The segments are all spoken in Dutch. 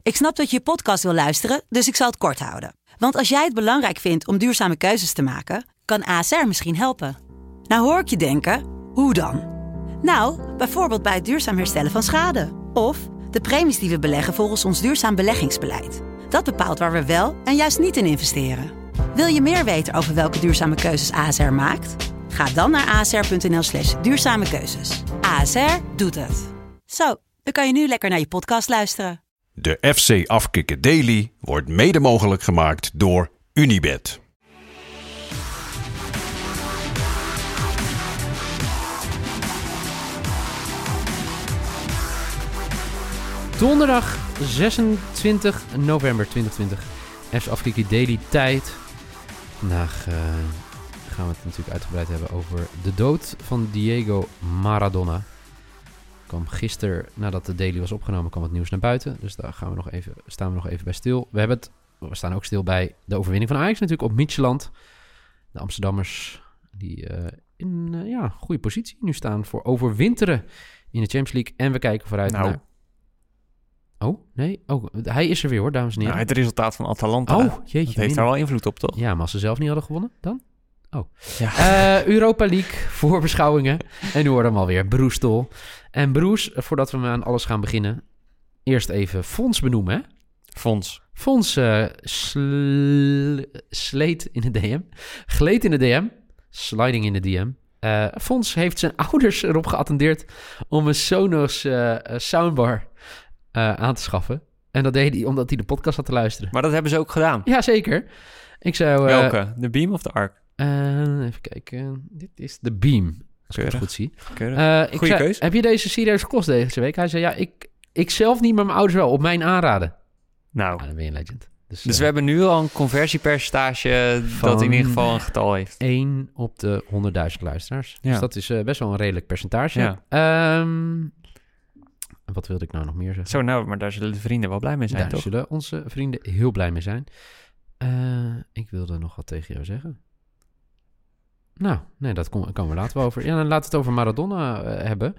Ik snap dat je podcast wil luisteren, dus ik zal het kort houden. Want als jij het belangrijk vindt om duurzame keuzes te maken, kan ASR misschien helpen. Nou hoor ik je denken, hoe dan? Nou, bijvoorbeeld bij het duurzaam herstellen van schade. Of de premies die we beleggen volgens ons duurzaam beleggingsbeleid. Dat bepaalt waar we wel en juist niet in investeren. Wil je meer weten over welke duurzame keuzes ASR maakt? Ga dan naar asr.nl/duurzame keuzes. ASR doet het. Zo, dan kan je nu lekker naar je podcast luisteren. De FC Afkikken Daily wordt mede mogelijk gemaakt door Unibet. Donderdag 26 november 2020. FC Afkikken Daily tijd. Vandaag gaan we het natuurlijk uitgebreid hebben over de dood van Diego Maradona. Kwam gisteren, nadat de daily was opgenomen, kwam het nieuws naar buiten. Dus daar staan we nog even bij stil. We staan ook stil bij de overwinning van Ajax natuurlijk op Midtjylland. De Amsterdammers die in een goede positie nu staan voor overwinteren in de Champions League. En we kijken vooruit naar... Oh, nee? Oh, hij is er weer hoor, dames en heren. Nou, het resultaat van Atalanta, oh, jeetje, dat heeft daar wel invloed op, toch? Ja, maar als ze zelf niet hadden gewonnen, dan? Oh. Ja. Europa League, voorbeschouwingen. En nu hoorde hem alweer, Broestol. En Broes, voordat we aan alles gaan beginnen, eerst even Fons benoemen, hè? Fons sleet in de DM. Gleed in de DM. Sliding in de DM. Fons heeft zijn ouders erop geattendeerd om een Sonos soundbar aan te schaffen. En dat deed hij omdat hij de podcast had te luisteren. Maar dat hebben ze ook gedaan? Ja, zeker. Ik zou... Welke? De Beam of de Arc? Even kijken. Dit is de Beam. Als ik het goed zie. Goeie keus. Heb je deze serieus gekost deze week? Hij zei, ja, ik zelf niet, maar mijn ouders wel. Op mijn aanraden. Nou. Dan ben je een legend. Dus we hebben nu al een conversiepercentage dat in ieder geval een getal heeft. 1 op de 100.000 luisteraars. Ja. Dus dat is best wel een redelijk percentage. Ja. Wat wilde ik nou nog meer zeggen? Zo, nou, maar daar zullen de vrienden wel blij mee zijn, daar toch? Daar zullen onze vrienden heel blij mee zijn. Ik wilde nog wat tegen jou zeggen. Nou, nee, dat komen we later wel over. Ja, dan laten we het over Maradona hebben.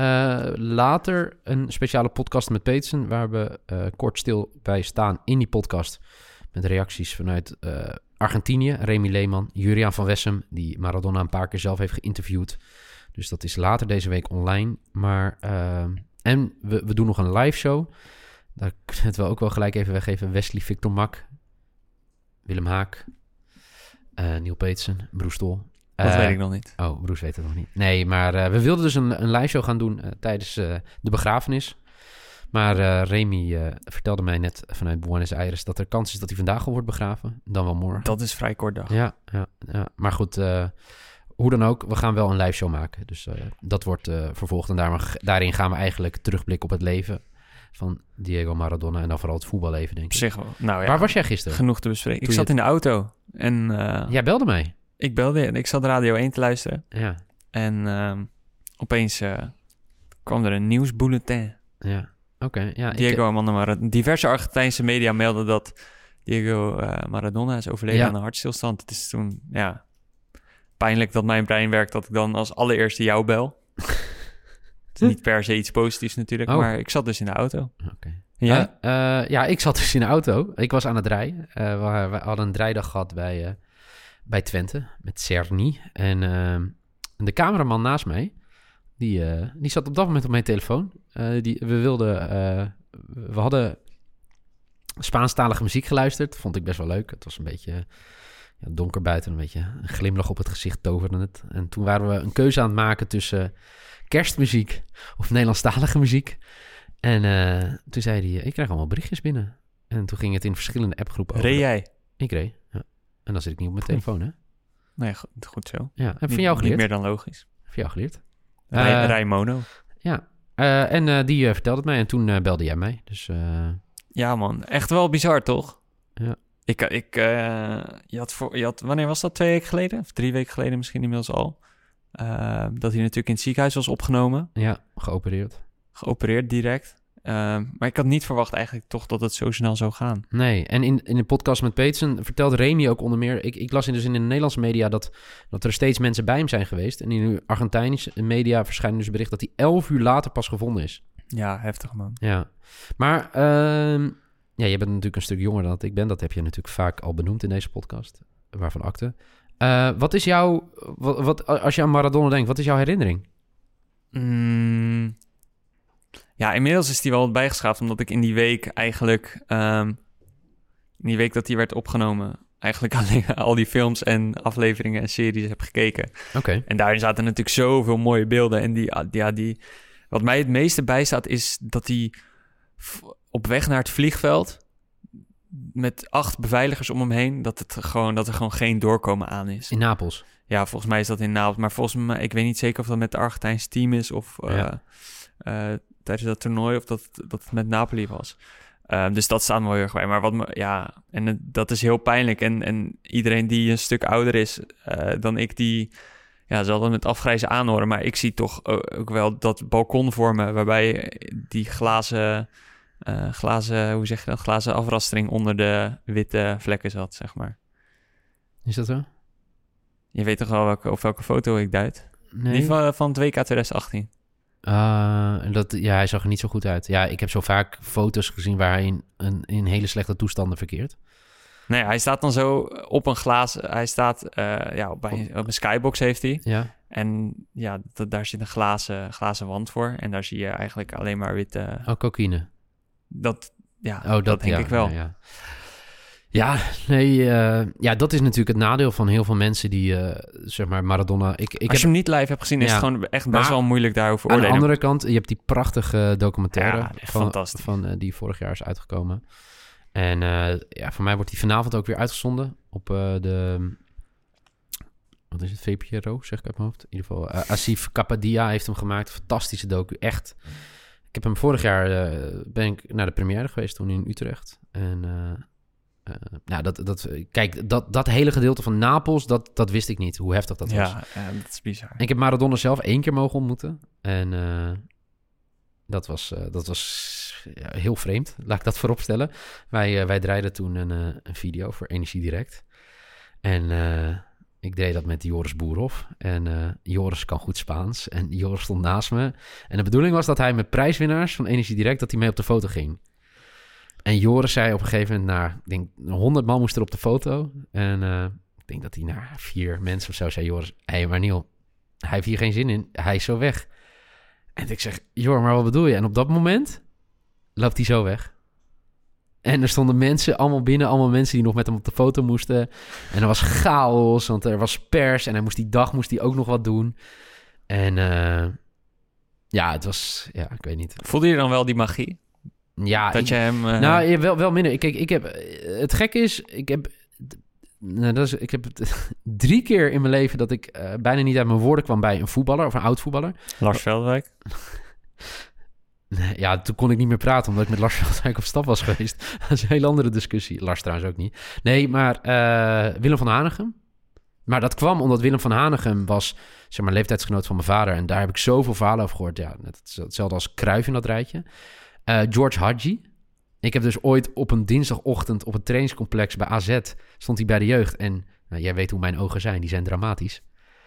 Later een speciale podcast met Peetsen, waar we kort stil bij staan in die podcast. Met reacties vanuit Argentinië, Remy Leeman, Juriaan van Wessem, die Maradona een paar keer zelf heeft geïnterviewd. Dus dat is later deze week online. Maar, en we doen nog een live show. Daar kunnen we het wel ook wel gelijk even weggeven. Wesley Victor Mak, Willem Haak, Neil Peetsen, Broes Tol. Dat weet ik nog niet. Oh, Broes weet het nog niet. Nee, maar we wilden dus een live show gaan doen tijdens de begrafenis. Maar Remy vertelde mij net vanuit Buenos Aires dat er kans is dat hij vandaag al wordt begraven. Dan wel morgen. Dat is vrij kort dag. Ja. Maar goed, hoe dan ook, we gaan wel een live show maken. Dus dat wordt vervolgd. En daarin gaan we eigenlijk terugblikken op het leven van Diego Maradona. En dan vooral het voetballeven, denk ik. Op zich wel. Nou, ja, waar was jij gisteren? Genoeg te bespreken. Ik zat in de auto. En, jij belde mij. Ik belde en ik zat Radio 1 te luisteren. Ja. En opeens kwam er een nieuwsbulletin. Ja, oké. Ja, Diego Maradona. Diverse Argentijnse media melden dat Diego Maradona is overleden aan een hartstilstand. Het is toen, pijnlijk dat mijn brein werkt dat ik dan als allereerste jou bel. Het is niet per se iets positiefs natuurlijk, maar ik zat dus in de auto. Oké. Ja? Ik zat dus in de auto. Ik was aan het rijden. We hadden een draaidag gehad bij Twente met Cerny. En de cameraman naast mij, die zat op dat moment op mijn telefoon. We hadden Spaanstalige muziek geluisterd. Vond ik best wel leuk. Het was een beetje donker buiten, een beetje een glimlach op het gezicht toverde het. En toen waren we een keuze aan het maken tussen kerstmuziek of Nederlandstalige muziek. En toen zei hij, ik krijg allemaal berichtjes binnen. En toen ging het in verschillende appgroepen over. Reed jij? Ik reed, ja. En dan zit ik niet op mijn telefoon, hè? Nee, goed zo. Ja, heb van jou geleerd. Niet meer dan logisch. Heb van jou geleerd. Rij mono. Ja, en die vertelde het mij en toen belde jij mij. Dus, ja man, echt wel bizar, toch? Ja. Je had, wanneer was dat? 2 weken geleden? Of 3 weken geleden misschien inmiddels al. Dat hij natuurlijk in het ziekenhuis was opgenomen. Ja, geopereerd direct. Maar ik had niet verwacht eigenlijk toch dat het zo snel zou gaan. Nee, en in de podcast met Peetsen vertelt Remy ook onder meer... Ik las dus in de Nederlandse media dat er steeds mensen bij hem zijn geweest. En in de Argentijnse media verschijnt dus bericht dat hij 11 uur later pas gevonden is. Ja, heftig man. Ja, maar Ja, je bent natuurlijk een stuk jonger dan dat ik ben. Dat heb je natuurlijk vaak al benoemd in deze podcast. Waarvan akte. Wat is jouw... als je aan Maradona denkt, wat is jouw herinnering? Ja, inmiddels is die wel wat bijgeschaafd, omdat ik in die week eigenlijk... in die week dat die werd opgenomen... eigenlijk alleen al die films en afleveringen en series heb gekeken. Oké. En daarin zaten natuurlijk zoveel mooie beelden. En die wat mij het meeste bijstaat is dat hij op weg naar het vliegveld... met 8 beveiligers om hem heen... dat er gewoon geen doorkomen aan is. In Napels? Ja, volgens mij is dat in Napels. Maar volgens mij, ik weet niet zeker of dat met het Argentijnse team is... of tijdens dat toernooi of dat het met Napoli was. Dus dat staat me wel heel erg bij. Maar dat is heel pijnlijk. En iedereen die een stuk ouder is dan ik, die zal dat met afgrijzen aanhoren. Maar ik zie toch ook wel dat balkon vormen... waarbij die glazen, hoe zeg je dat? Glazen afrastering onder de witte vlekken zat, zeg maar. Is dat zo? Je weet toch wel welke foto ik duid? Nee. Die van het WK 2018. Hij zag er niet zo goed uit. Ja, ik heb zo vaak foto's gezien waar hij in hele slechte toestanden verkeert. Nee, hij staat dan zo op een glaas... Hij staat op een skybox heeft hij. Ja. En ja, daar zit een glazen wand voor. En daar zie je eigenlijk alleen maar witte... cocaïne. Dat denk ik wel. Dat is natuurlijk het nadeel van heel veel mensen die, zeg maar, Maradona... Als je hem niet live hebt gezien, is het gewoon echt best wel moeilijk daarover oordelen. Aan de andere kant, je hebt die prachtige documentaire van die vorig jaar is uitgekomen. En voor mij wordt die vanavond ook weer uitgezonden op wat is het, VPRO, zeg ik uit mijn hoofd. In ieder geval, Asif Kapadia heeft hem gemaakt. Fantastische docu, echt. Ik heb hem vorig jaar, ben ik naar de première geweest toen in Utrecht. En... dat hele gedeelte van Napels, dat wist ik niet, hoe heftig dat was. Ja, dat is bizar. Ik heb Maradona zelf 1 keer mogen ontmoeten. En dat was heel vreemd, laat ik dat vooropstellen. Wij draaiden toen een video voor Energie Direct. En ik deed dat met Joris Boerhoff. En Joris kan goed Spaans. En Joris stond naast me. En de bedoeling was dat hij met prijswinnaars van Energie Direct... dat hij mee op de foto ging. En Joris zei op een gegeven moment... ik denk 100 man moest er op de foto. En ik denk dat hij naar 4 mensen of zo zei... Joris, maar Niel, hij heeft hier geen zin in. Hij is zo weg. En ik zeg, Joris, maar wat bedoel je? En op dat moment loopt hij zo weg. En er stonden mensen allemaal binnen. Allemaal mensen die nog met hem op de foto moesten. En er was chaos, want er was pers. En die dag moest hij ook nog wat doen. En het was... Ja, ik weet niet. Voelde je dan wel die magie? Ja, dat je hem... wel minder. Kijk, ik heb... Het gekke is, ik heb 3 keer in mijn leven dat ik bijna niet uit mijn woorden kwam bij een voetballer of een oud voetballer. Lars Veldwijk? Ja, toen kon ik niet meer praten omdat ik met Lars Veldwijk op stap was geweest. Dat is een hele andere discussie. Lars trouwens ook niet. Nee, maar Willem van Hanegem. Maar dat kwam omdat Willem van Hanegem was, zeg maar, leeftijdsgenoot van mijn vader. En daar heb ik zoveel verhalen over gehoord. Ja, net hetzelfde als Cruijff in dat rijtje. George Hadji. Ik heb dus ooit op een dinsdagochtend op het trainingscomplex bij AZ... stond hij bij de jeugd. En jij weet hoe mijn ogen zijn, die zijn dramatisch.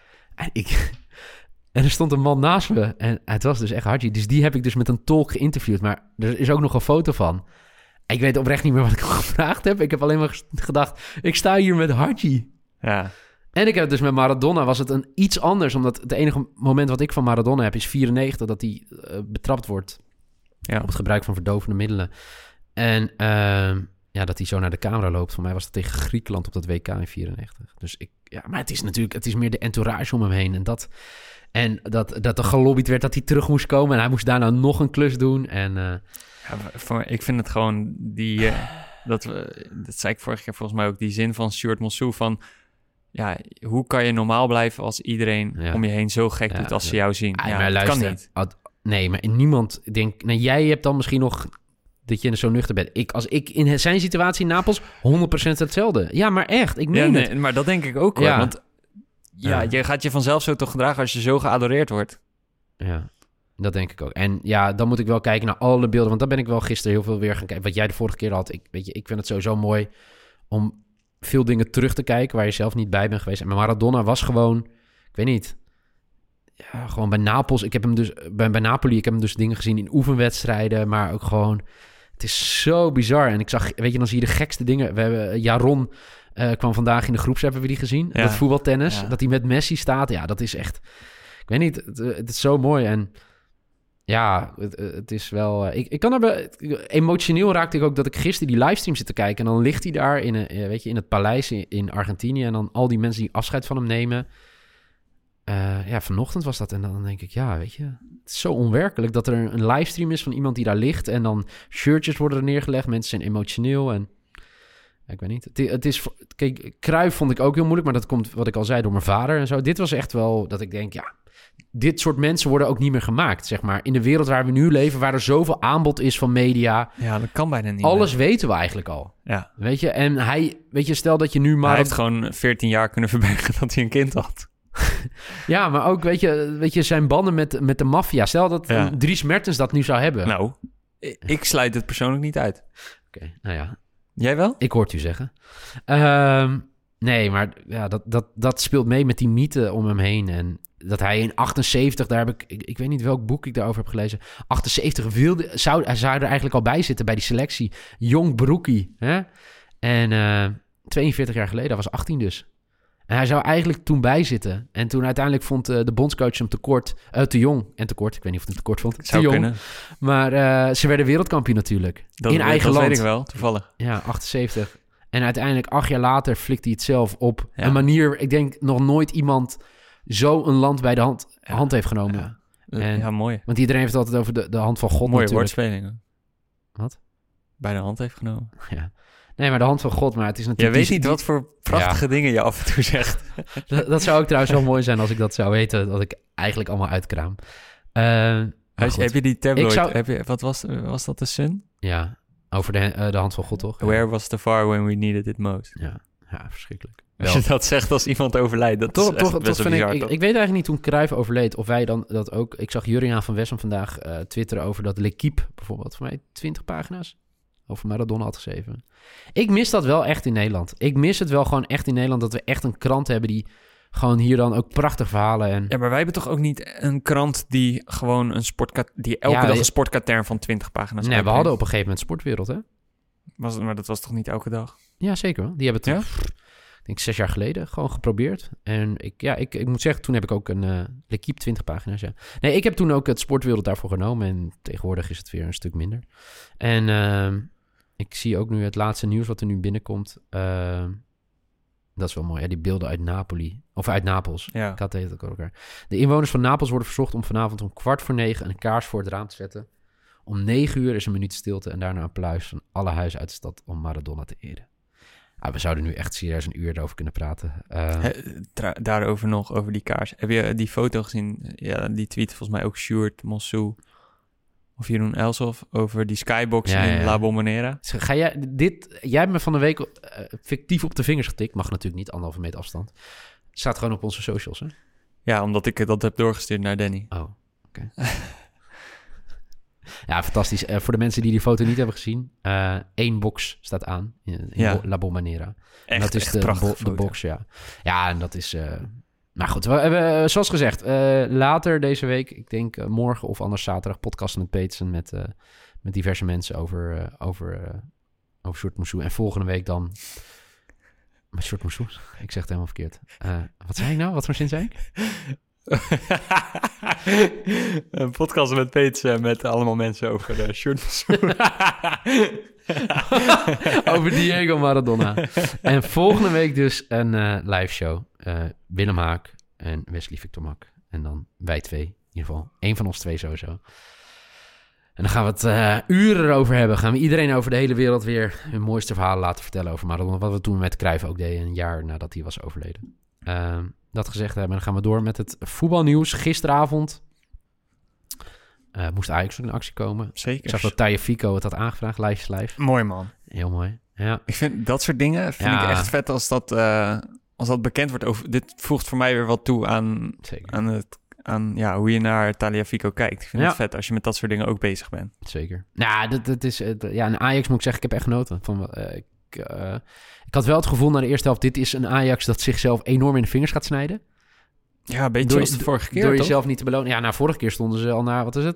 En er stond een man naast me. En het was dus echt Hadji. Dus die heb ik dus met een tolk geïnterviewd. Maar er is ook nog een foto van. Ik weet oprecht niet meer wat ik gevraagd heb. Ik heb alleen maar gedacht, ik sta hier met Hadji. Ja. En ik heb het dus met Maradona, was het een iets anders. Omdat het enige moment wat ik van Maradona heb is 94... dat hij betrapt wordt op het gebruik van verdovende middelen. En dat hij zo naar de camera loopt. Voor mij was dat tegen Griekenland op dat WK in 94. Dus maar het is natuurlijk, het is meer de entourage om hem heen. En dat er gelobbyd werd dat hij terug moest komen. En hij moest daarna nog een klus doen. En ik vind het gewoon dat zei ik vorige keer volgens mij ook, die zin van Stuart Monsou van... Ja, hoe kan je normaal blijven als iedereen om je heen zo gek doet als ze jou zien? Maar luister, kan niet. Nee, maar niemand denkt... Nou, jij hebt dan misschien nog dat je zo nuchter bent. Als ik in zijn situatie in Napels, 100% hetzelfde. Ja, maar echt, ik meen het. Maar dat denk ik ook wel. Want je gaat je vanzelf zo toch gedragen als je zo geadoreerd wordt. Ja, dat denk ik ook. En ja, dan moet ik wel kijken naar alle beelden. Want dan ben ik wel gisteren heel veel weer gaan kijken. Wat jij de vorige keer had. Ik vind het sowieso mooi om veel dingen terug te kijken waar je zelf niet bij bent geweest. En Maradona was gewoon, ik weet niet... Ja, gewoon bij Napels. Ik heb hem dus bij Napoli. Ik heb hem dus dingen gezien in oefenwedstrijden, maar ook gewoon Het is zo bizar. En ik zag, weet je, dan zie je de gekste dingen. We hebben Jaron kwam vandaag in de groepsapp, hebben we die gezien? Ja. Dat voetbaltennis, Ja. dat hij met Messi staat. Ja, dat is echt... Ik weet niet, het is zo mooi. En ja, het is wel... Ik kan er... Emotioneel raakte ik ook dat ik gisteren die livestream zit te kijken. En dan ligt hij daar in het paleis in Argentinië. En dan al die mensen die afscheid van hem nemen. Vanochtend was dat. En dan denk ik, ja, weet je... Het is zo onwerkelijk dat er een livestream is van iemand die daar ligt. En dan shirtjes worden er neergelegd. Mensen zijn emotioneel en... Ik weet niet. Het is... Kijk, Cruijff vond ik ook heel moeilijk. Maar dat komt, wat ik al zei, door mijn vader en zo. Dit was echt wel dat ik denk, ja... Dit soort mensen worden ook niet meer gemaakt, zeg maar. In de wereld waar we nu leven, waar er zoveel aanbod is van media. Ja, dat kan bijna niet. Alles weten we eigenlijk al. Ja. Weet je? En stel dat je nu maar... Hij heeft gewoon 14 jaar kunnen verbergen dat hij een kind had. Ja, maar ook, weet je zijn banden met de maffia. Stel dat Ja. Dries Mertens dat nu zou hebben. Nou, ik sluit het persoonlijk niet uit. Oké, nou ja. Jij wel? Ik hoor het u zeggen. Nee, maar ja, dat speelt mee met die mythe om hem heen. En dat hij in 78, daar heb ik weet niet welk boek ik daarover heb gelezen. 78 zou er eigenlijk al bij zitten bij die selectie. Jong broekie. Hè? En 42 jaar geleden, dat was 18 dus. En hij zou eigenlijk toen bij zitten. En toen uiteindelijk vond de bondscoach hem te jong en tekort. Ik weet niet of hij hem tekort vond. Zou te jong. kunnen. Maar ze werden wereldkampioen natuurlijk. In eigen land. Dat weet ik wel, toevallig. Ja, 78. En uiteindelijk 8 jaar later flikt hij het zelf op Ja. een manier... Ik denk nog nooit iemand zo een land bij de hand heeft genomen. Ja. En- Mooi. Want iedereen heeft het altijd over de hand van God Mooie natuurlijk. woordspelingen. Wat? Bij de hand heeft genomen. Ja. Nee, maar de hand van God, maar het is Jij natuurlijk... weet niet wat voor prachtige dingen je af en toe zegt. Dat zou ook trouwens wel mooi zijn als ik dat zou weten, dat ik eigenlijk allemaal uitkraam. Maar goed. Heb je die tabloid? Ik zou- Wat was dat, de Sun? Ja, over de hand van God, toch? Where was the far when we needed it most? Ja, verschrikkelijk. Als je dat zegt als iemand overlijdt, dat is echt Toch best wel vind bizar, ik toch? weet eigenlijk niet toen Cruijff overleed of wij dan dat ook... Ik zag Juriaan van Wessem vandaag twitteren over dat L'Équipe bijvoorbeeld, voor mij 20 pagina's over Maradona had geschreven. Ik mis dat wel echt in Nederland. Ik mis het wel gewoon echt in Nederland dat we echt een krant hebben die gewoon hier dan ook prachtig verhalen en... Ja, maar wij hebben toch ook niet een krant die gewoon die elke dag een sportkatern van 20 pagina's Nee, we uitbrengt? hadden op een gegeven moment Sportwereld, hè? Maar dat was toch niet elke dag? Ja, zeker wel. Die hebben het, Ja? ik denk 6 jaar geleden, gewoon geprobeerd. En ik moet zeggen, toen heb ik ook een L'Équipe 20 pagina's, ja. Nee, ik heb toen ook het Sportwereld daarvoor genomen en tegenwoordig is het weer een stuk minder. En ik zie ook nu het laatste nieuws wat er nu binnenkomt. Dat is wel mooi, hè? Die beelden uit Napoli, of uit Napels. Ja. Ik had het ook elkaar. De inwoners van Napels worden verzocht om vanavond om 8:45 een kaars voor het raam te zetten. Om 9 uur is een minuut stilte en daarna een applaus van alle huizen uit de stad om Maradona te eren. We zouden nu echt serieus een uur erover kunnen praten. Daarover nog, over die kaars. Heb je die foto gezien? Ja, die tweet volgens mij ook Sjoerd Monsou of Jeroen Elsof over die skybox in La Bombonera. Jij hebt me van de week fictief op de vingers getikt. Mag natuurlijk niet, 1,5 meter afstand. Staat gewoon op onze socials, hè? Ja, omdat ik dat heb doorgestuurd naar Danny. Oh, oké. Ja, fantastisch. Voor de mensen die die foto niet hebben gezien. 1 box staat aan in La Bombonera. En dat is de box, ja. Ja, en dat is... Maar goed, we hebben, zoals gezegd, later deze week, ik denk morgen of anders zaterdag, podcasten met Petersen met diverse mensen over Sjoerd Monsou. En volgende week dan... Met Sjoerd Monsou? Ik zeg het helemaal verkeerd. Wat zei ik nou? Wat voor zin zei ik? Een podcast met Petersen met allemaal mensen over Sjoerd Monsou. Over Diego Maradona. En volgende week dus een live show. Willem Haak en Wesley Victor Mak. En dan wij twee. In ieder geval, 1 van ons 2 sowieso. En dan gaan we het uren erover hebben. Gaan we iedereen over de hele wereld weer hun mooiste verhalen laten vertellen over Maradona. Wat we toen met Cruijff ook deden, een jaar nadat hij was overleden. Dat gezegd hebben, dan gaan we door met het voetbalnieuws. Gisteravond moest Ajax ook in actie komen. Zeker. Ik zag dat Tagliafico het had aangevraagd, live. Mooi, man. Heel mooi, ja. Ik vind dat soort dingen ik echt vet als dat bekend wordt. Dit voegt voor mij weer wat toe aan hoe je naar Tagliafico kijkt. Ik vind het vet als je met dat soort dingen ook bezig bent. Zeker. Nou, dat is... een Ajax moet ik zeggen, ik heb echt genoten. Ik had wel het gevoel na de eerste helft, dit is een Ajax dat zichzelf enorm in de vingers gaat snijden. Ja, een beetje zoals de vorige keer, door toch? jezelf niet te belonen. Ja, vorige keer stonden ze al naar, wat is het?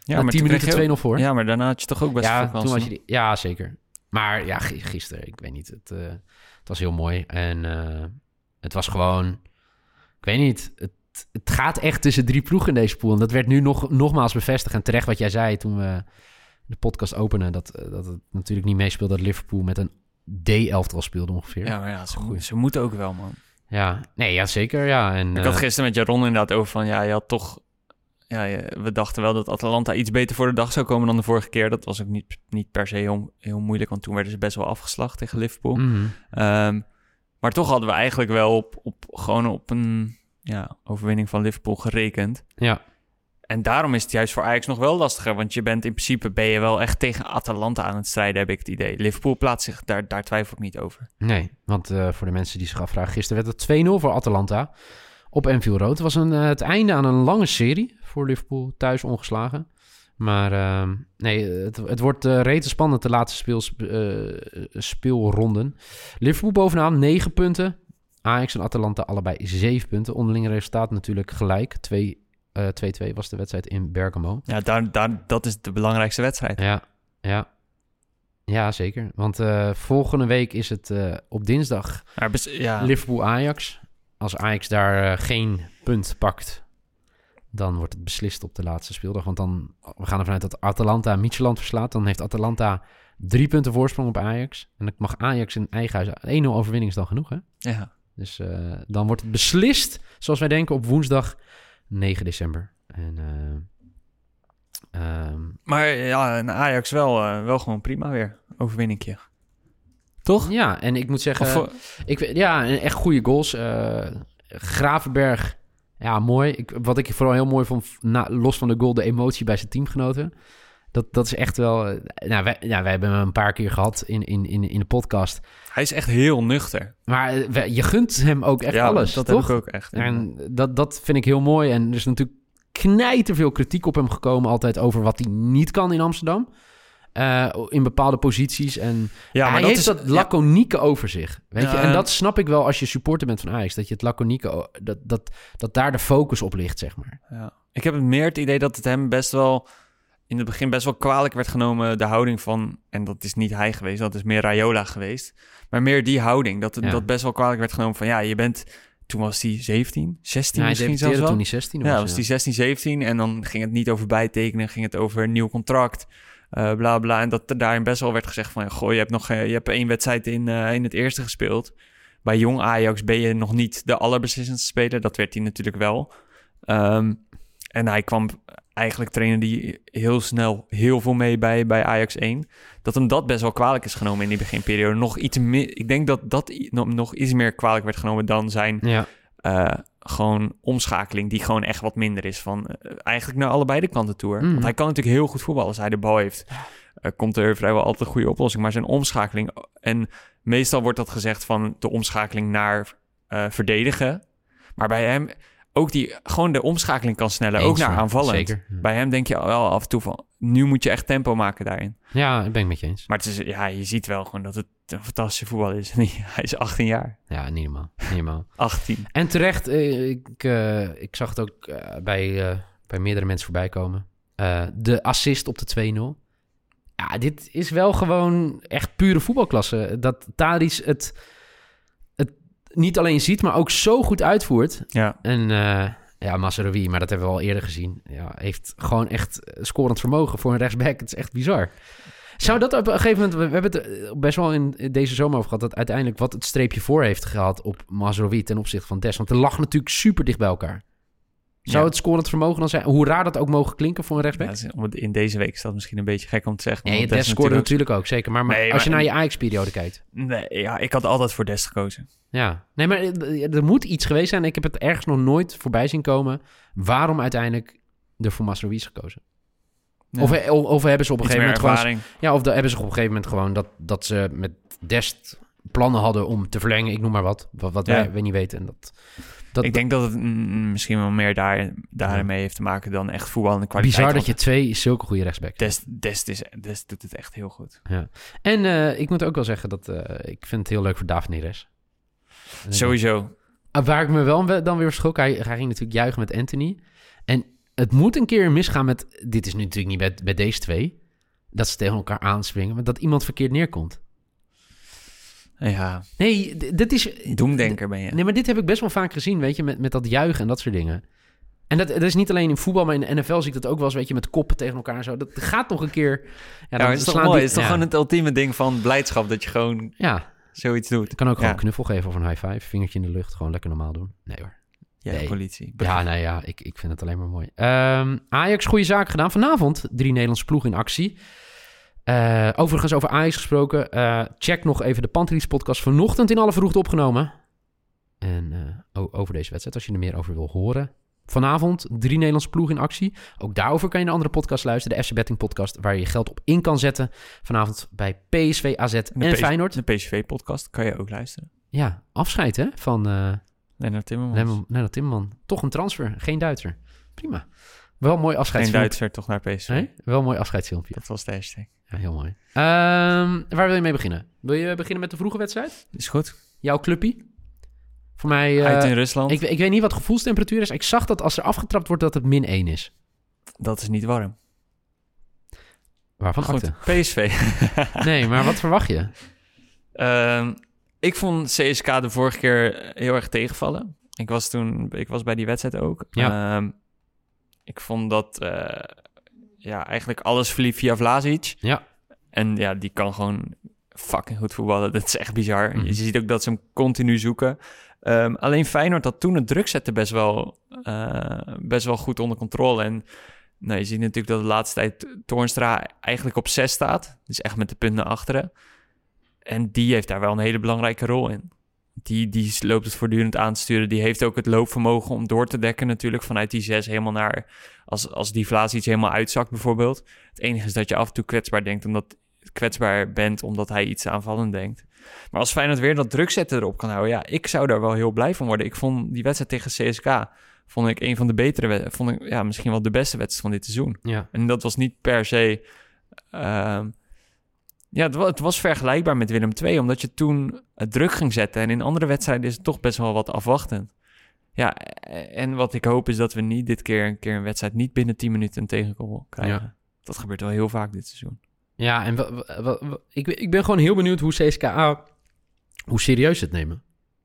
Ja, maar 10 toen minuten kreeg je 2-0 voor. Ja, maar daarna had je toch ook best veel Ja, kansen. toen was je ja, zeker. Maar ja, gisteren, ik weet niet. Het was heel mooi. En het was gewoon... Ik weet niet. Het gaat echt tussen 3 ploegen in deze pool. En dat werd nu nogmaals bevestigd. En terecht wat jij zei toen we de podcast openen... dat het natuurlijk niet meespeelde dat Liverpool met een D-elftal speelde ongeveer. Ja, maar ja, ze moeten ook wel, man. Ja, nee, ja, zeker, ja. En, Ik had gisteren met Jaron inderdaad over van... Ja, je had toch... Ja, we dachten wel dat Atalanta iets beter voor de dag zou komen dan de vorige keer. Dat was ook niet per se heel moeilijk... want toen werden ze best wel afgeslacht tegen Liverpool. Maar toch hadden we eigenlijk wel gewoon op een overwinning van Liverpool gerekend. Ja. En daarom is het juist voor Ajax nog wel lastiger. Want ben je wel echt tegen Atalanta aan het strijden, heb ik het idee. Liverpool plaatst zich, daar twijfel ik niet over. Nee, want voor de mensen die zich afvragen... gisteren werd het 2-0 voor Atalanta op Anfield Road. Het was het einde aan een lange serie voor Liverpool, thuis ongeslagen. Maar nee, het wordt rete spannend de laatste speelronden. Liverpool bovenaan 9 punten. Ajax en Atalanta allebei 7 punten. Onderlinge resultaat natuurlijk gelijk. 2-2 was de wedstrijd in Bergamo. Ja, dat is de belangrijkste wedstrijd. Ja, zeker. Want volgende week is het op dinsdag Liverpool-Ajax. Als Ajax daar geen punt pakt, dan wordt het beslist op de laatste speeldag. Want we gaan ervan uit dat Atalanta Midtjylland verslaat. Dan heeft Atalanta 3 punten voorsprong op Ajax. En dan mag Ajax in eigen huis... 1-0 overwinning is dan genoeg, hè? Ja. Dus dan wordt het beslist, zoals wij denken, op woensdag 9 december. Maar ja, en Ajax wel gewoon prima weer. Overwinningje. Toch? Ja, en ik moet zeggen... echt goede goals. Gravenberg, ja, mooi. Wat ik vooral heel mooi vond, los van de goal, de emotie bij zijn teamgenoten. Dat is echt wel... wij hebben hem een paar keer gehad in de podcast. Hij is echt heel nuchter. Maar je gunt hem ook echt alles, dat toch? heb ik ook echt. En dat vind ik heel mooi. En er is natuurlijk knijterveel kritiek op hem gekomen altijd over wat hij niet kan in Amsterdam. In bepaalde posities. En hij heeft dat laconieke over zich. Weet je? En dat snap ik wel als je supporter bent van Ajax. Dat je het laconieke... Dat daar de focus op ligt, zeg maar. Ja. Ik heb meer het idee dat het hem best wel... in het begin best wel kwalijk werd genomen, de houding van... en dat is niet hij geweest, dat is meer Raiola geweest. Maar meer die houding, dat best wel kwalijk werd genomen van... ja, je bent... Toen was hij 17, 16 misschien zelfs wel. Toen hij 16 was. Ja, was hij 16, 17 en dan ging het niet over bijtekenen... ging het over een nieuw contract, bla bla. En dat daarin best wel werd gezegd van... goh, je hebt 1 wedstrijd in het eerste gespeeld. Bij jong Ajax ben je nog niet de allerbeslissendste speler. Dat werd hij natuurlijk wel. En hij kwam... Eigenlijk trainen die heel snel heel veel mee bij Ajax 1. Dat hem dat best wel kwalijk is genomen in die beginperiode. Ik denk dat nog iets meer kwalijk werd genomen dan zijn gewoon omschakeling... die gewoon echt wat minder is van eigenlijk naar allebei de kanten toe. Want hij kan natuurlijk heel goed voetballen als hij de bal heeft. Komt er vrijwel altijd een goede oplossing. Maar zijn omschakeling... En meestal wordt dat gezegd van de omschakeling naar verdedigen. Maar bij hem... ook gewoon de omschakeling kan sneller, ook naar aanvallend. Zeker. Bij hem denk je wel af en toe van... nu moet je echt tempo maken daarin. Ja, ik ben het met je eens. Maar het is, je ziet wel gewoon dat het een fantastische voetbal is. Hij is 18 jaar. Ja, niet normaal. 18. En terecht, ik zag het ook bij meerdere mensen voorbij komen. De assist op de 2-0. Ja, dit is wel gewoon echt pure voetbalklasse. Dat Tadic het niet alleen ziet, maar ook zo goed uitvoert. Ja. En Mazraoui, maar dat hebben we al eerder gezien. Ja, heeft gewoon echt scorend vermogen voor een rechtsback. Het is echt bizar. Zou dat op een gegeven moment... We hebben het best wel in deze zomer over gehad... dat uiteindelijk wat het streepje voor heeft gehad op Mazraoui ten opzichte van Dest. Want er lag natuurlijk super dicht bij elkaar. Zou het scorend vermogen dan zijn? Hoe raar dat ook mogen klinken voor een rechtsback? Ja, in deze week is dat misschien een beetje gek om te zeggen. Nee, Dest scoorde natuurlijk ook, zeker. Maar als je naar je Ajax-periode kijkt. Nee, ja, ik had altijd voor Dest gekozen. Ja, nee, maar er moet iets geweest zijn. Ik heb het ergens nog nooit voorbij zien komen. Waarom uiteindelijk er voor Mazraoui is gekozen? Ja. Of hebben ze op een gegeven moment gewoon... Ja, of hebben ze op een gegeven moment gewoon dat ze met Dest plannen hadden om te verlengen. Ik noem maar wat wij niet weten. En ik denk dat het misschien wel meer daarmee heeft te maken dan echt voetballende kwaliteit. Bizar dat je 2 zulke goede rechtsbacks Dest doet het echt heel goed. Ja. En ik moet ook wel zeggen dat ik vind het heel leuk voor David Neres. Sowieso. Waar ik me wel dan weer schrok, hij ging natuurlijk juichen met Anthony. En Het moet een keer misgaan met... Dit is nu natuurlijk niet bij deze twee. Dat ze tegen elkaar aanspringen. Maar dat iemand verkeerd neerkomt. Ja. Nee, dit is... Doemdenker ben je. Nee, maar dit heb ik best wel vaak gezien, weet je. Met dat juichen en dat soort dingen. En dat is niet alleen in voetbal, maar in de NFL zie ik dat ook wel eens, weet je, met koppen tegen elkaar en zo. Dat gaat nog een keer... Ja, het is toch mooi? Het is toch gewoon het ultieme ding van blijdschap, dat je gewoon zoiets doet. Je kan ook gewoon een knuffel geven of een high five, vingertje in de lucht, gewoon lekker normaal doen. Nee hoor. Ja, politie. Ik vind het alleen maar mooi. Ajax, goede zaak gedaan. Vanavond 3 Nederlandse ploegen in actie. Overigens over Ajax gesproken. Check nog even de Pantelis podcast vanochtend in alle vroegte opgenomen. En over deze wedstrijd, als je er meer over wil horen. Vanavond 3 Nederlandse ploegen in actie. Ook daarover kan je een andere podcast luisteren. De FC Betting podcast, waar je je geld op in kan zetten. Vanavond bij PSV, AZ en Feyenoord. De PSV podcast kan je ook luisteren. Ja, afscheid hè, van Lennart Timmerman. Toch een transfer, geen Duitser. Prima. Wel een mooi afscheidsfilmpje. Geen Duitser, toch naar PSV. Nee? Wel een mooi afscheidsfilmpje. Dat was de hashtag. Ja, heel mooi. Waar wil je mee beginnen? Wil je beginnen met de vroege wedstrijd? Is goed. Jouw clubpie? Voor mij... Uit in Rusland. Ik weet niet wat gevoelstemperatuur is. Ik zag dat als er afgetrapt wordt dat het -1 is. Dat is niet warm. Waarvan goed, acte? PSV. Nee, maar wat verwacht je? Ik vond CSK de vorige keer heel erg tegenvallen. Ik was bij die wedstrijd ook. Ja. Ik vond dat eigenlijk alles verliep via Vlasic. Ja. En ja, die kan gewoon fucking goed voetballen. Dat is echt bizar. Mm-hmm. Je ziet ook dat ze hem continu zoeken. Alleen Feyenoord had toen het druk zetten best wel goed onder controle. En je ziet natuurlijk dat de laatste tijd Toornstra eigenlijk op 6 staat. Dus echt met de punt naar achteren. En die heeft daar wel een hele belangrijke rol in. Die loopt het voortdurend aan te sturen. Die heeft ook het loopvermogen om door te dekken natuurlijk. Vanuit die 6 helemaal naar... Als die Vlasic helemaal uitzakt bijvoorbeeld. Het enige is dat je af en toe kwetsbaar bent omdat hij iets aanvallend denkt. Maar als Feyenoord weer dat druk zetten erop kan houden... Ja, ik zou daar wel heel blij van worden. Ik vond die wedstrijd tegen CSK... vond ik een van de betere... misschien wel de beste wedstrijd van dit seizoen. Ja. En dat was niet per se... het was vergelijkbaar met Willem II... omdat je toen het druk ging zetten... en in andere wedstrijden is het toch best wel wat afwachtend. Ja, en wat ik hoop is dat we niet dit keer een wedstrijd... niet binnen 10 minuten een tegengoal krijgen. Ja. Dat gebeurt wel heel vaak dit seizoen. Ja, en ik ben gewoon heel benieuwd hoe CSKA... hoe serieus ze het nemen.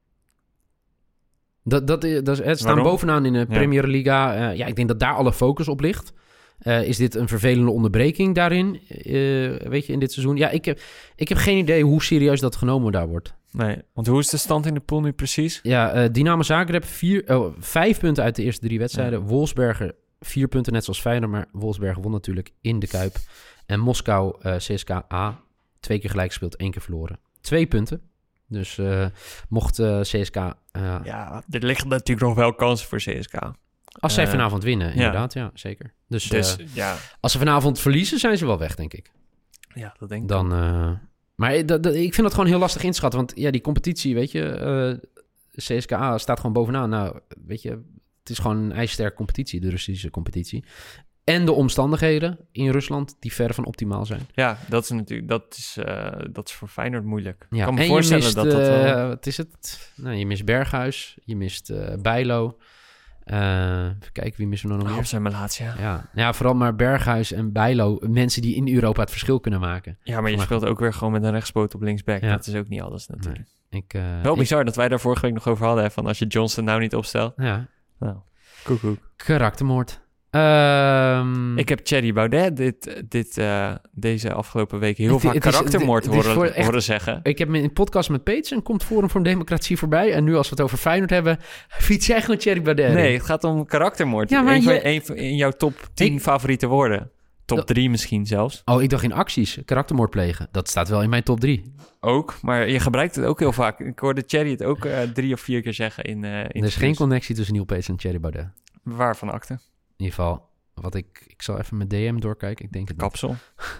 Het staan bovenaan in de Premier Liga. Ik denk dat daar alle focus op ligt. Is dit een vervelende onderbreking daarin? Weet je, in dit seizoen? Ja, ik heb geen idee hoe serieus dat genomen daar wordt. Nee, want hoe is de stand in de pool nu precies? Ja, Dynamo Zagreb 5 punten uit de eerste 3 wedstrijden. Ja. Wolfsberger 4 punten, net zoals Feyenoord. Maar Wolfsberger won natuurlijk in de Kuip. En Moskou, CSKA, 2 keer gelijk gespeeld, 1 keer verloren. 2 punten. Dus mocht CSK... er liggen natuurlijk nog wel kansen voor CSK. Als zij vanavond winnen, inderdaad. Ja, zeker. Dus als ze vanavond verliezen, zijn ze wel weg, denk ik. Ja, dat denk ik. Dan, maar ik vind dat gewoon heel lastig inschatten. Want ja, die competitie, weet je... CSKA staat gewoon bovenaan. Nou, weet je... Het is gewoon een ijzersterke competitie, de Russische competitie. En de omstandigheden in Rusland die ver van optimaal zijn. Ja, dat is natuurlijk dat is voor Feyenoord moeilijk. Ja. Ik kan me voorstellen mist, dat wat is het? Nou, je mist Berghuis, je mist Bijlo. Even kijken, wie missen we nog meer? Op zijn Malatia. Ja, vooral maar Berghuis en Bijlo. Mensen die in Europa het verschil kunnen maken. Ja, maar je speelt ook weer gewoon met een rechtspoot op linksback. Ja. Dat is ook niet alles natuurlijk. Nee, wel bizar dat wij daar vorige week nog over hadden. Hè, van als je Johnston nou niet opstelt. Ja. Nou, koekoek. Karaktermoord. Ik heb Thierry Baudet deze afgelopen week heel vaak karaktermoord horen zeggen. Ik heb in een podcast met Peets en komt Forum voor Democratie voorbij. En nu als we het over Feyenoord hebben, fiets jij gewoon Thierry Baudet. Nee, het gaat om karaktermoord. Ja, maar in jouw top 10 favoriete woorden. Top 3 misschien zelfs. Oh, ik dacht in acties. Karaktermoord plegen. Dat staat wel in mijn top 3. Ook, maar je gebruikt het ook heel vaak. Ik hoorde Thierry het ook 3 of 4 keer zeggen in Er is geen connectie tussen Neil Peets en Thierry Baudet. Waarvan akte? In ieder geval, ik zal even mijn DM doorkijken. Ik denk het kapsel.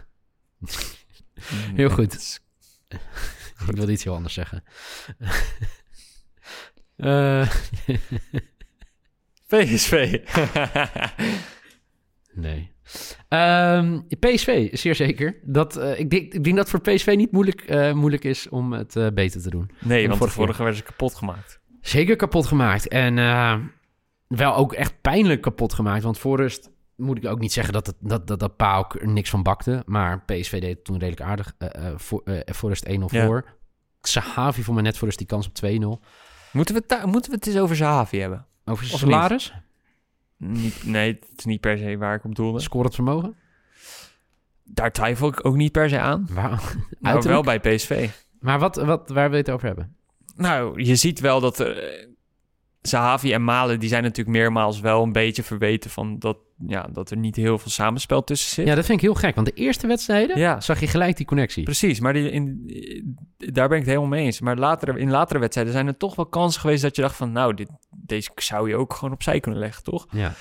Heel goed. Ik wilde iets heel anders zeggen. PSV. Nee. PSV, zeer zeker. Ik denk dat voor PSV niet moeilijk is om het beter te doen. Nee, want de vorige werd ze kapot gemaakt. Zeker kapot gemaakt. En wel ook echt pijnlijk kapot gemaakt. Want voor rust moet ik ook niet zeggen dat PAOK er niks van bakte. Maar PSV deed het toen redelijk aardig. Voor rust 1-0 voor. Sahavi voor mij net voor rust die kans op 2-0. Moeten we het eens over Sahavi hebben? Over Of salaris? Nee, het is niet per se waar ik op doelde. Scorend vermogen? Daar twijfel ik ook niet per se aan. Maar wel bij PSV. Maar waar wil je het over hebben? Nou, je ziet wel dat Sahavi en Malen, die zijn natuurlijk meermaals wel een beetje verweten van dat er niet heel veel samenspel tussen zit. Ja, dat vind ik heel gek. Want de eerste wedstrijden zag je gelijk die connectie. Precies, maar daar ben ik het helemaal mee eens. Maar in latere wedstrijden zijn er toch wel kansen geweest dat je dacht van, nou, deze zou je ook gewoon opzij kunnen leggen, toch? Ja.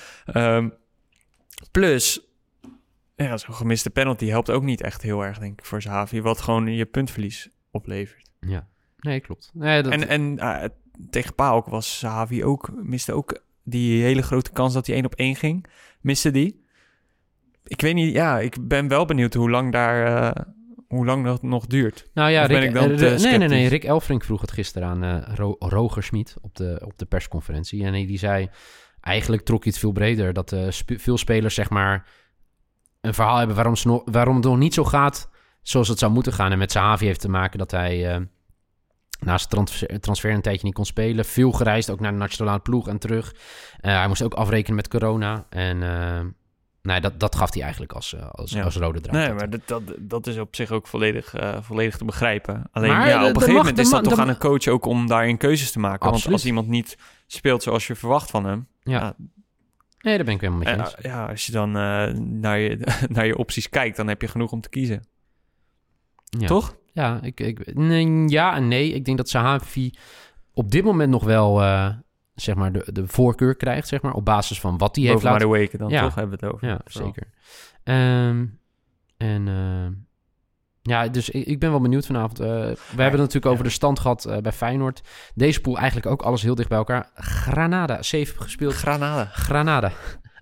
Plus, ja, zo'n gemiste penalty helpt ook niet echt heel erg, denk ik, voor Sahavi, wat gewoon je puntverlies oplevert. Ja, nee, klopt. Nee, Tegen PAOK was Sahavi miste ook die hele grote kans dat hij 1-op-1 ging. Miste die. Ik weet niet, ik ben wel benieuwd hoe lang dat nog duurt. Nou ja, nee. Rick Elfrink vroeg het gisteren aan Roger Schmid op de persconferentie. En die zei, eigenlijk trok hij het veel breder. Dat veel spelers zeg maar een verhaal hebben waarom het nog niet zo gaat zoals het zou moeten gaan. En met Sahavi heeft te maken dat hij naast transfer een tijdje niet kon spelen. Veel gereisd, ook naar de nationale ploeg en terug. Hij moest ook afrekenen met corona. En dat gaf hij eigenlijk als rode draad. Nee, maar dat is op zich ook volledig te begrijpen. Alleen op een gegeven moment is dat toch aan een coach ook om daarin keuzes te maken. Absoluut. Want als iemand niet speelt zoals je verwacht van hem... Ja. Nee, daar ben ik helemaal mee eens. Als je dan naar je opties kijkt, dan heb je genoeg om te kiezen. Ja. Toch? Ja, ja en nee. Ik denk dat Sahavi op dit moment nog wel zeg maar de voorkeur krijgt, zeg maar, op basis van wat hij heeft laten... Boven Weken dan toch hebben we het over. Ja, zeker. Dus ik ben wel benieuwd vanavond. We hebben het natuurlijk over de stand gehad bij Feyenoord. Deze pool eigenlijk ook alles heel dicht bij elkaar. Granada, 7 gespeeld. Granada.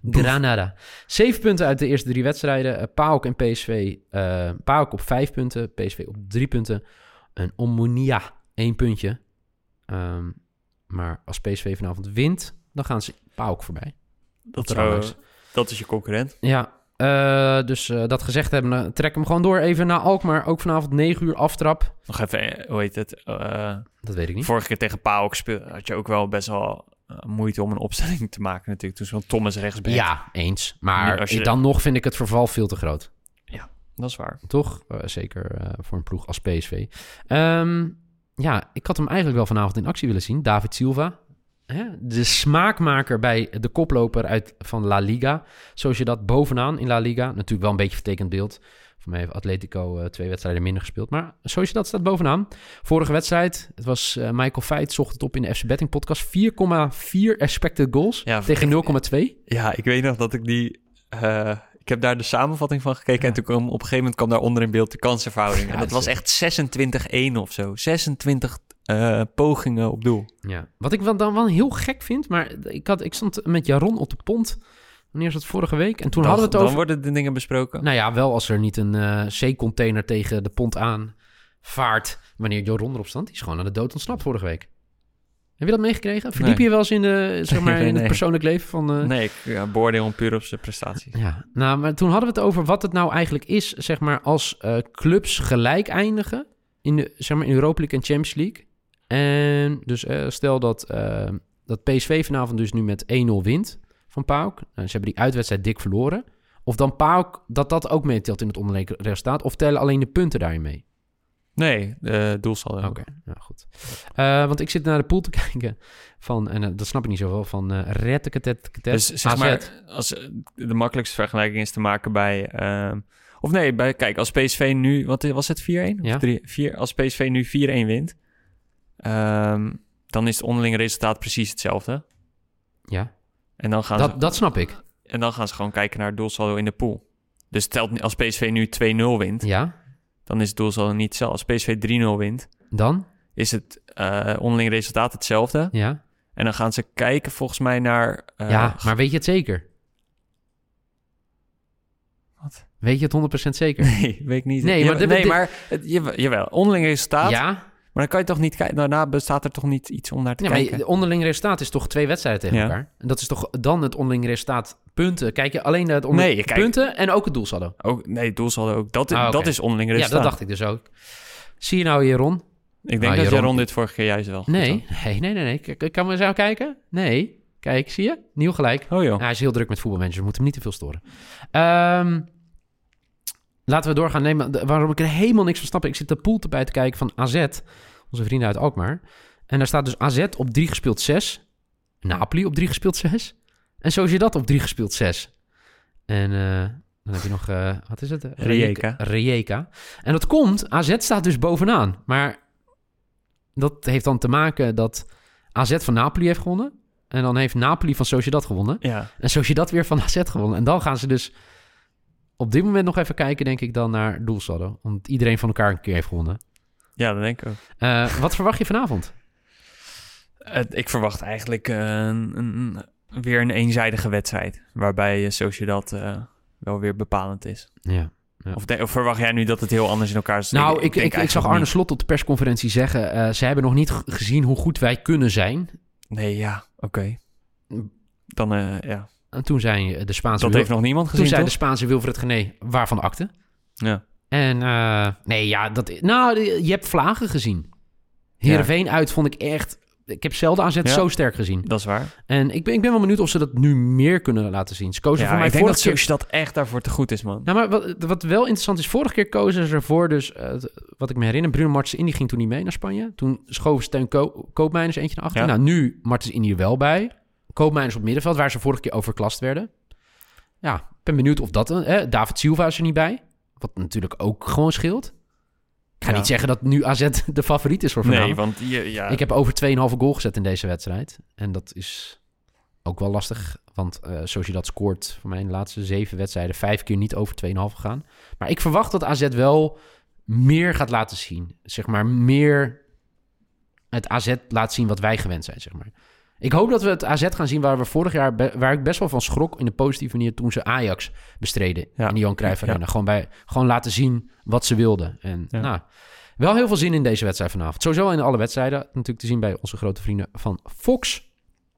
7 punten uit de eerste 3 wedstrijden. PAOK en PSV. PAOK op 5 punten. PSV op 3 punten. En Omonia 1 puntje. Maar als PSV vanavond wint, dan gaan ze PAOK voorbij. Dat is je concurrent. Ja, dus dat gezegd hebben, trek hem gewoon door even naar Alkmaar. Ook vanavond 9 uur aftrap. Nog even, hoe heet het? Dat weet ik niet. Vorige keer tegen PAOK had je ook wel best wel moeite om een opstelling te maken natuurlijk. Toen zo'n Thomas rechtsback. Ja, eens. Maar dan nog vind ik het verval veel te groot. Ja, dat is waar. Toch? Zeker voor een ploeg als PSV. Ik had hem eigenlijk wel vanavond in actie willen zien. David Silva. De smaakmaker bij de koploper van La Liga. Zoals je dat bovenaan in La Liga. Natuurlijk wel een beetje vertekend beeld. Voor mij heeft Atletico 2 wedstrijden minder gespeeld. Maar zoals je dat staat bovenaan. Vorige wedstrijd, het was Michael Veit, zocht het op in de FC Betting podcast. 4,4 expected goals tegen 0,2. Ja, ik weet nog dat ik die... ik heb daar de samenvatting van gekeken. En toen kwam op een gegeven moment kwam daar onder in beeld de kansenverhouding. En dat was echt 26-1 of zo. 26 pogingen op doel. Ja. Wat ik dan wel heel gek vind, maar ik stond met Jaron op de pont. Wanneer was dat vorige week? En toen hadden we het over... Dan worden de dingen besproken. Nou ja, wel als er niet een zeecontainer tegen de pont aan vaart wanneer Jaron erop stond. Die is gewoon aan de dood ontsnapt vorige week. Heb je dat meegekregen? Verdiep je wel eens in, in het persoonlijk leven van... Nee, ik beoordeel hem puur op zijn prestaties. Ja, maar toen hadden we het over wat het nou eigenlijk is, zeg maar, als clubs gelijk eindigen in de, zeg maar, in Europa League en Champions League. En dus stel dat PSV vanavond dus nu met 1-0 wint van PAOK. Ze hebben die uitwedstrijd dik verloren. Of dan PAOK dat ook meetelt in het onderling resultaat. Of tellen alleen de punten daarin mee? Nee, doelsaldo. Oké, nou goed. Want ik zit naar de pool te kijken van, en dat snap ik niet zoveel, van Dus zeg maar, als de makkelijkste vergelijking is te maken bij... kijk, als PSV nu... Wat was het, 4-1? Ja. 4, als PSV nu 4-1 wint... dan is het onderlinge resultaat precies hetzelfde. Ja, en dan gaan dat snap ik. En dan gaan ze gewoon kijken naar het doelsaldo in de pool. Dus telt, als PSV nu 2-0 wint... Ja. Dan is het doelsaldo niet hetzelfde. Als PSV 3-0 wint... Dan? Is het onderling resultaat hetzelfde. Ja. En dan gaan ze kijken volgens mij naar... maar weet je het zeker? Wat? Weet je het 100% zeker? Nee, weet ik niet. Nee, maar jawel, onderling resultaat... Ja. Maar dan kan je toch niet kijken... Daarna bestaat er toch niet iets om naar te kijken? Maar het onderling resultaat is toch 2 wedstrijden tegen elkaar? En dat is toch dan het onderling resultaat punten? Kijk je alleen naar het onderling punten en ook het doelsaldo? Het doelsaldo ook. Dat is onderling resultaat. Ja, dat dacht ik dus ook. Zie je nou, Jeroen? Ik denk dat Jeroen dit vorige keer juist wel... Nee. Kan we zo kijken? Nee. Kijk, zie je? Nieuw gelijk. Oh joh. Hij is heel druk met voetbalmanager. We moeten hem niet te veel storen. Laten we doorgaan. Nee, waarom ik er helemaal niks van snap. Ik zit de pool erbij te kijken van AZ. Onze vrienden uit Alkmaar. En daar staat dus AZ op 3 gespeeld 6. Napoli op 3 gespeeld 6. En Sociedad op 3 gespeeld 6. En dan heb je nog... wat is het? Rijeka. En dat komt... AZ staat dus bovenaan. Maar dat heeft dan te maken dat AZ van Napoli heeft gewonnen. En dan heeft Napoli van Sociedad gewonnen. Ja. En Sociedad weer van AZ gewonnen. En dan gaan ze dus op dit moment nog even kijken, denk ik, dan naar doelsaldo. Want iedereen van elkaar een keer heeft gewonnen. Ja, dat denk ik ook. Wat verwacht je vanavond? Ik verwacht eigenlijk weer een eenzijdige wedstrijd. Waarbij Sociedad wel weer bepalend is. Ja. Of verwacht jij nu dat het heel anders in elkaar zit? Nou, ik zag Arne Slot op de persconferentie zeggen... ze hebben nog niet gezien hoe goed wij kunnen zijn. Nee, ja, oké. Dan, ja. En toen zei de Spaanse... Dat heeft nog niemand gezien, Toen zei toch? de Spaanse Wilfred Gené, waarvan akte? Ja. En je hebt vlagen gezien. Heerenveen uit vond ik echt... Ik heb zelden AZ zo sterk gezien. Dat is waar. En ik ben wel benieuwd of ze dat nu meer kunnen laten zien. Ze kozen voor mij ik denk dat Sociedad echt daarvoor te goed is, man. Nou, maar wat wel interessant is, vorige keer kozen ze ervoor dus... wat ik me herinner, Bruno Martens Indy ging toen niet mee naar Spanje. Toen schoven Steun Koopmeiners eentje naar achter. Ja. Nou, nu Martens Indy er wel bij. Koopmeiners op middenveld, waar ze vorige keer overklast werden. Ja, ik ben benieuwd of dat... David Silva is er niet bij. Wat natuurlijk ook gewoon scheelt. Ik ga niet zeggen dat nu AZ de favoriet is voor vanavond. Nee, want ik heb over 2,5 goal gezet in deze wedstrijd. En dat is ook wel lastig. Want Sociedad scoort voor mij in de laatste 7 wedstrijden 5 keer niet over 2,5 gegaan. Maar ik verwacht dat AZ wel meer gaat laten zien. Zeg maar meer het AZ laat zien wat wij gewend zijn, zeg maar. Ik hoop dat we het AZ gaan zien waar we vorig jaar... waar ik best wel van schrok in een positieve manier... toen ze Ajax bestreden in de Johan Cruijff Arena. Gewoon laten zien wat ze wilden. En wel heel veel zin in deze wedstrijd vanavond. Sowieso in alle wedstrijden. Natuurlijk te zien bij onze grote vrienden van Fox.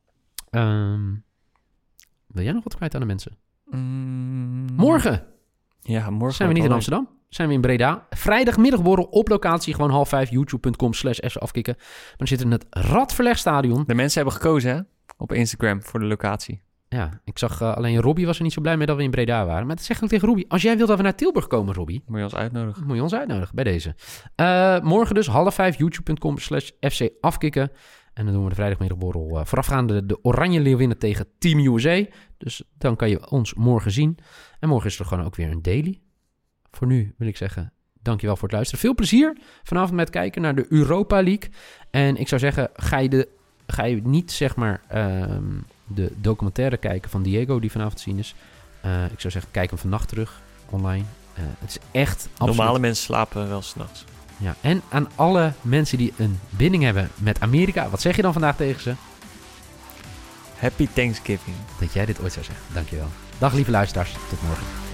Wil jij nog wat kwijt aan de mensen? Morgen. Ja, morgen zijn we niet in Amsterdam. Zijn we in Breda. Vrijdagmiddagborrel op locatie. Gewoon 4:30. youtube.com/fcafkikken. Maar dan zit in het Radverlegstadion. De mensen hebben gekozen, hè? Op Instagram voor de locatie. Ja, ik zag alleen Robbie was er niet zo blij mee dat we in Breda waren. Maar dat zeg ik tegen Robbie. Als jij wilt dat we naar Tilburg komen, Robbie. Moet je ons uitnodigen. Bij deze. Morgen dus 4:30. youtube.com/fcafkikken. En dan doen we de vrijdagmiddagborrel voorafgaande de Oranje Leeuwinnen tegen Team USA. Dus dan kan je ons morgen zien. En morgen is er gewoon ook weer een daily. Voor nu wil ik zeggen, dankjewel voor het luisteren. Veel plezier vanavond met kijken naar de Europa League. En ik zou zeggen, ga je niet zeg maar de documentaire kijken van Diego die vanavond te zien is. Ik zou zeggen, kijk hem vannacht terug online. Het is echt absoluut... Normale mensen slapen wel 's nachts. Ja, en aan alle mensen die een binding hebben met Amerika, wat zeg je dan vandaag tegen ze? Happy Thanksgiving. Dat jij dit ooit zou zeggen. Dankjewel. Dag lieve luisteraars, tot morgen.